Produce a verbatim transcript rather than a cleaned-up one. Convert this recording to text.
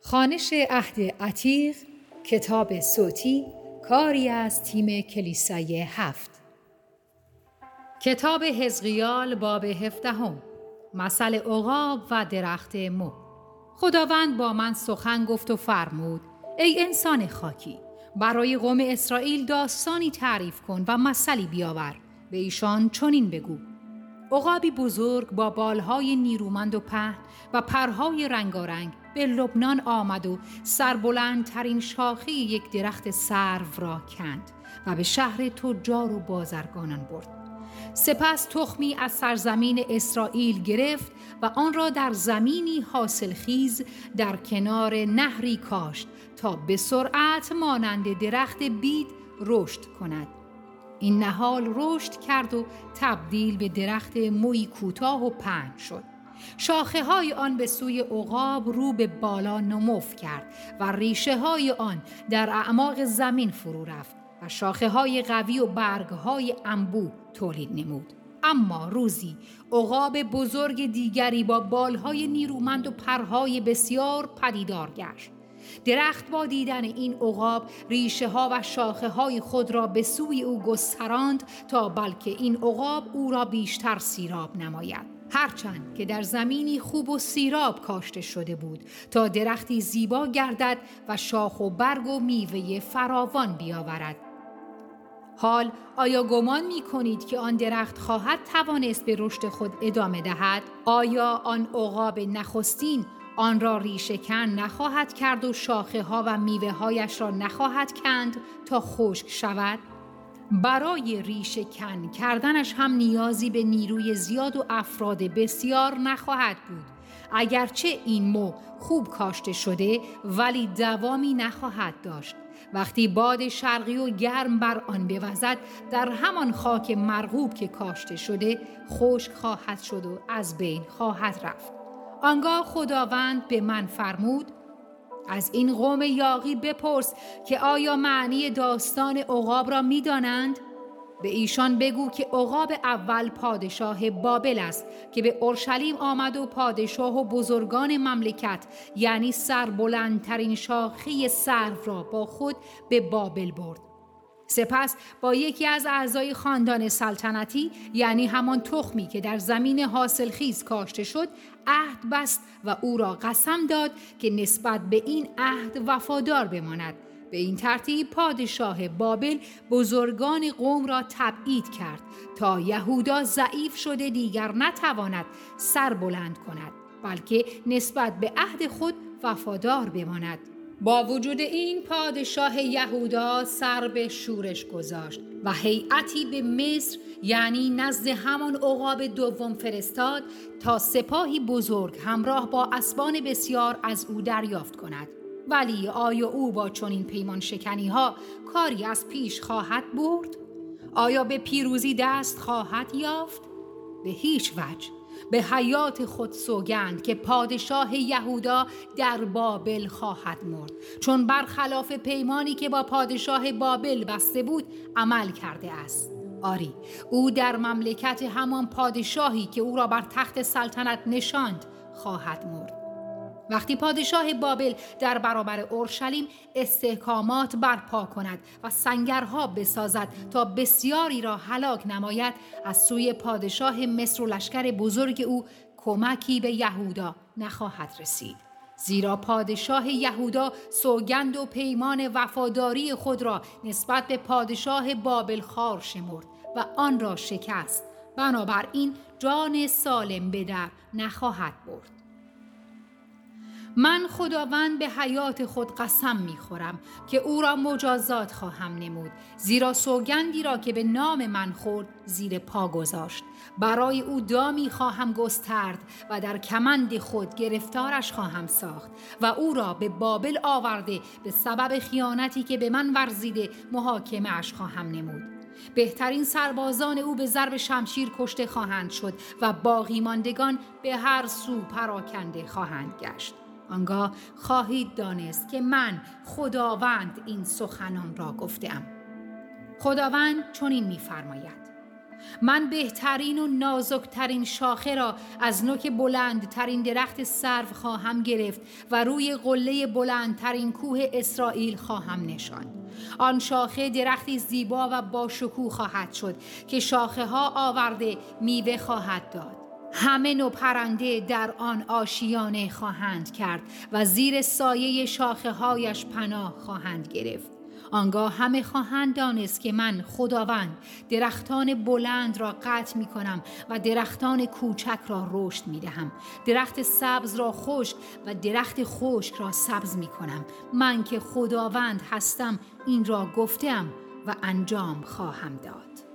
خوانش عهد عتیق، کتاب صوتی، کاری از تیم کلیسای هفت. کتاب حزقیال باب هفدهم. مثل عقاب و درخت مو. خداوند با من سخن گفت و فرمود: ای انسان خاکی، برای قوم اسرائیل داستانی تعریف کن و مثلی بیاور. به ایشان چنین بگو: عقابی بزرگ با بالهای نیرومند و پهن و پرهای رنگارنگ به لبنان آمد و سربلندترین شاخه یک درخت سرو را کند و به شهر تجار و بازرگانان برد. سپس تخمی از سرزمین اسرائیل گرفت و آن را در زمینی حاصلخیز در کنار نهری کاشت تا به سرعت مانند درخت بید رشد کند. این نهال رشد کرد و تبدیل به درخت مویی کوتاه و پهن شد. شاخه های آن به سوی عقاب رو به بالا نمو کرد و ریشه های آن در اعماق زمین فرو رفت و شاخه های قوی و برگ های انبوه تولید نمود. اما روزی عقاب بزرگ دیگری با بالهای نیرومند و پرهای بسیار پدیدار گشت. درخت با دیدن این عقاب ریشه ها و شاخه های خود را به سوی او گستراند تا بلکه این عقاب او را بیشتر سیراب نماید. هرچند که در زمینی خوب و سیراب کاشته شده بود تا درختی زیبا گردد و شاخ و برگ و میوه فراوان بیاورد. حال آیا گمان می کنید که آن درخت خواهد توانست به رشد خود ادامه دهد؟ آیا آن عقاب نخستین آن را ریشه کن نخواهد کرد و شاخه ها و میوه هایش را نخواهد کند تا خشک شود؟ برای ریشه کن کردنش هم نیازی به نیروی زیاد و افراد بسیار نخواهد بود. اگرچه این مو خوب کاشته شده ولی دوامی نخواهد داشت. وقتی باد شرقی و گرم بر آن بوزد در همان خاک مرغوب که کاشته شده خشک خواهد شد و از بین خواهد رفت. آنگاه خداوند به من فرمود: از این قوم یاغی بپرس که آیا معنی داستان عقاب را می دانند؟ به ایشان بگو که عقاب اول پادشاه بابل است که به اورشلیم آمد و پادشاه و بزرگان مملکت یعنی سربلندترین شاخه سرو را با خود به بابل برد. سپس با یکی از اعضای خاندان سلطنتی یعنی همان تخمی که در زمین حاصلخیز کاشته شد عهد بست و او را قسم داد که نسبت به این عهد وفادار بماند. به این ترتیب پادشاه بابل بزرگان قوم را تبعید کرد تا یهودا ضعیف شده دیگر نتواند سر بلند کند بلکه نسبت به عهد خود وفادار بماند. با وجود این پادشاه یهودا سر به شورش گذاشت و هیئتی به مصر یعنی نزد همان عقاب دوم فرستاد تا سپاهی بزرگ همراه با اسبان بسیار از او دریافت کند. ولی آیا او با چنین پیمان شکنی ها کاری از پیش خواهد برد؟ آیا به پیروزی دست خواهد یافت؟ به هیچ وجه. به حیات خود سوگند که پادشاه یهودا در بابل خواهد مرد، چون برخلاف پیمانی که با پادشاه بابل بسته بود عمل کرده است. آری، او در مملکت همان پادشاهی که او را بر تخت سلطنت نشاند خواهد مرد. وقتی پادشاه بابل در برابر اورشلیم استحکامات برپا کند و سنگرها بسازد تا بسیاری را هلاک نماید، از سوی پادشاه مصر و لشکر بزرگ او کمکی به یهودا نخواهد رسید، زیرا پادشاه یهودا سوگند و پیمان وفاداری خود را نسبت به پادشاه بابل خوار شمرد و آن را شکست. بنابراین جان سالم به در نخواهد برد. من خداوند به حیات خود قسم می‌خورم که او را مجازات خواهم نمود، زیرا سوگندی را که به نام من خورد زیر پا گذاشت. برای او دامی خواهم گسترد و در کمند خود گرفتارش خواهم ساخت و او را به بابل آورده به سبب خیانتی که به من ورزیده محاکمه اش خواهم نمود. بهترین سربازان او به ضرب شمشیر کشته خواهند شد و باقی ماندگان به هر سو پراکنده خواهند گشت. آنگاه خواهید دانست که من خداوند این سخنان را گفتم. خداوند چنین می‌فرماید: من بهترین و نازکترین شاخه را از نوک بلندترین درخت سرو خواهم گرفت و روی قله بلندترین کوه اسرائیل خواهم نشاند. آن شاخه درختی زیبا و با شکوه خواهد شد که شاخه ها آورده میوه خواهد داد. همه نوع پرنده در آن آشیانه خواهند کرد و زیر سایه شاخه هایش پناه خواهند گرفت. آنگاه همه خواهند دانست که من خداوند درختان بلند را قطع می کنم و درختان کوچک را رشد می دهم. درخت سبز را خشک و درخت خشک را سبز می کنم. من که خداوند هستم این را گفتم و انجام خواهم داد.